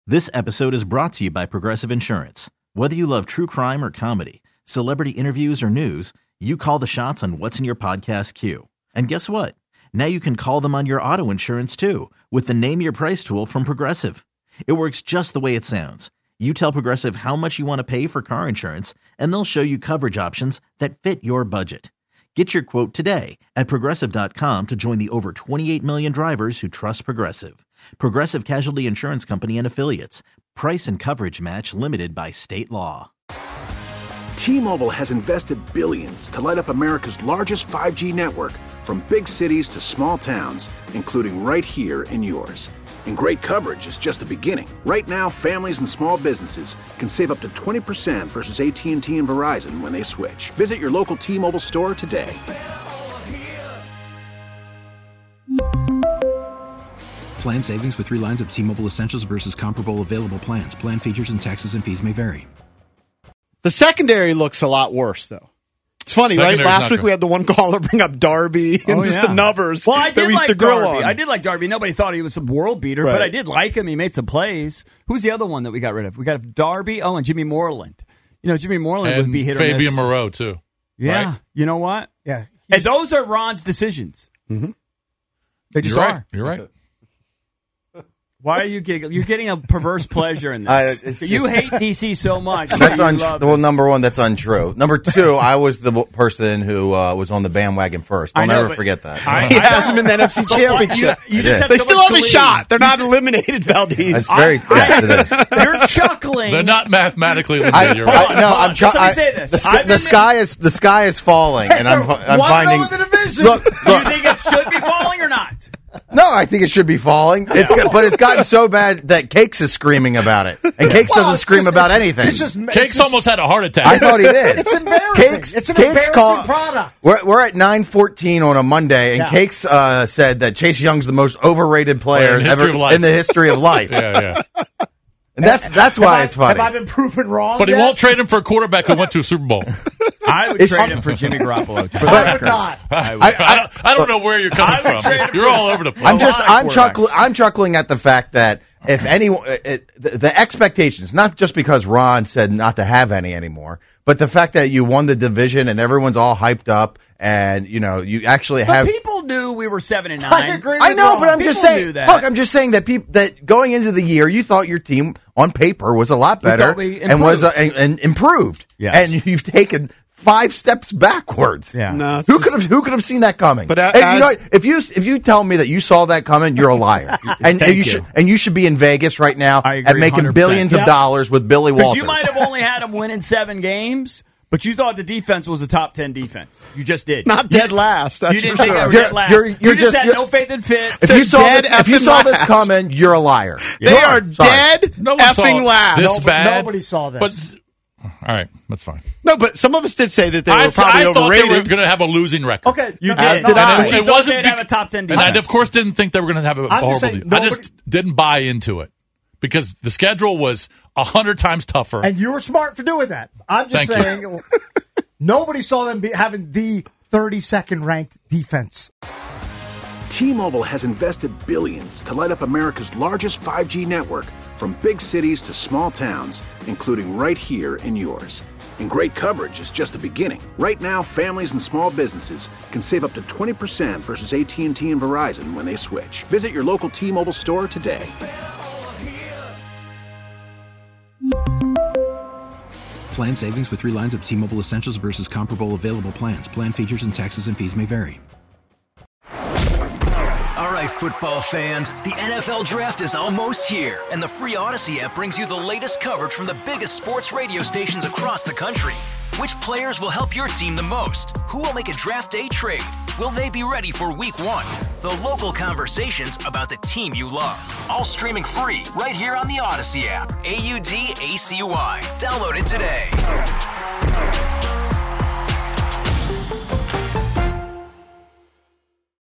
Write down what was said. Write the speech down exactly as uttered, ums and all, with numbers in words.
This episode is brought to you by Progressive Insurance. Whether you love true crime or comedy, celebrity interviews or news, you call the shots on what's in your podcast queue. And guess what? Now you can call them on your auto insurance too with the Name Your Price tool from Progressive. It works just the way it sounds. You tell Progressive how much you want to pay for car insurance, and they'll show you coverage options that fit your budget. Get your quote today at Progressive dot com to join the over twenty-eight million drivers who trust Progressive. Progressive Casualty Insurance Company and Affiliates. Price and coverage match limited by state law. T-Mobile has invested billions to light up America's largest five G network, from big cities to small towns, including right here in yours. And great coverage is just the beginning. Right now, families and small businesses can save up to twenty percent versus A T and T and Verizon when they switch. Visit your local T-Mobile store today. Plan savings with three lines of T-Mobile Essentials versus comparable available plans. Plan features and taxes and fees may vary. The secondary looks a lot worse, though. It's funny, right? Last week good. we had the one caller bring up Darby and oh, just yeah. the numbers well, I that did we used like to grill Darby. on. I did like Darby. Nobody thought he was some world beater, right. but I did like him. He made some plays. Who's the other one that we got rid of? We got Darby. Oh, and Jimmy Moreland. You know, Jimmy Moreland and would be hit Fabian or miss. Moreau, too. Yeah. Right? You know what? Yeah. And those are Ron's decisions. Mm-hmm. They just You're are. right. You're right. Why are you giggling? You're getting a perverse pleasure in this. I, it's you just, hate D C so much. That's you untrue. love Well, this. number one, that's untrue. Number two, I was the w- person who uh, was on the bandwagon first. Don't I know, ever but forget that. I, He I has him in the N F C Championship. You, you I just did. have They so still much have a glee. shot. They're not eliminated, Valdez. That's very yes, it is. You're chuckling. They're not mathematically legit. I, You're I, right. no, Hold on, I'm just try- let me I- say this. The, I've sky, been the in- sky is the sky is falling, and I'm I'm One finding. over the division. Look, Do you look, think it should be falling or not? no, I think it should be falling. It's got- but it's gotten so bad that Cakes is screaming about it, and Cakes Well, doesn't it's scream just- about it's- anything. It's just, it's Cakes just- almost had a heart attack. I thought he did. It's embarrassing. Cakes, it's an Cakes embarrassing call- product. We're, we're at nine fourteen on a Monday, and Yeah. Cakes uh, said that Chase Young's the most overrated player in the history ever of life. in the history of life. yeah, yeah. And that's that's Have why I- it's funny. Have I been proven wrong? But he yet? won't trade him for a quarterback who went to a Super Bowl. I would It's- trade him for Jimmy Garoppolo. For the I would record. not. I would. I, I, don't, I don't know where you're coming I would trade from. him You're for- all over the place. I'm just lot of I'm quarterbacks. chuckling I'm chuckling at the fact that if anyone it, the, the expectations, not just because Ron said not to have any anymore, but the fact that you won the division and everyone's all hyped up, and you know you actually But have. people knew we were seven and nine. I agree with I know, Ron. but I'm just People saying. knew that. Look, I'm just saying that people that going into the year, you thought your team on paper was a lot better thought we and was uh, improved. and, and improved. Yes. And you've taken five steps backwards. Yeah. No, it's Who just- could have who could have seen that coming? But a- And you as- know what? if you if you tell me that you saw that coming, you're a liar. and, Thank and you, you. should and you should be in Vegas right now I agree and making one hundred percent. billions Yep. of dollars with Billy Because Walters. you might have only had him winning seven games, but you thought the defense was a top ten defense. You just did. Not dead last. That's you didn't for think sure. they were You're- dead last. you're- you're you just, just- had you're- no faith in Fitz. if you saw dead this, if you effing saw this last. coming, you're a liar. They You are Sorry. dead No one effing saw last. this Nobody- bad. nobody saw this. But all right, that's fine. No, but some of us did say that they were I, probably I thought overrated. they were going to have a losing record. Okay, You no, did. that's did not- I. You And it thought wasn't they'd bec- have a top ten And defense. I, of course, didn't think they were going to have a I'm just horrible saying, defense. I nobody- just didn't buy into it because the schedule was a hundred times tougher. And you were smart for doing that. I'm just Thank you. saying, nobody saw them be, having the thirty-second ranked defense. T-Mobile has invested billions to light up America's largest five G network, from big cities to small towns, including right here in yours. And great coverage is just the beginning. Right now, families and small businesses can save up to twenty percent versus A T and T and Verizon when they switch. Visit your local T-Mobile store today. Plan savings with three lines of T-Mobile Essentials versus comparable available plans. Plan features and taxes and fees may vary. All right, football fans, the N F L Draft is almost here, and the free Odyssey app brings you the latest coverage from the biggest sports radio stations across the country. Which players will help your team the most? Who will make a draft day trade? Will they be ready for week one? The local conversations about the team you love. All streaming free right here on the Odyssey app. A U D A C Y. Download it today.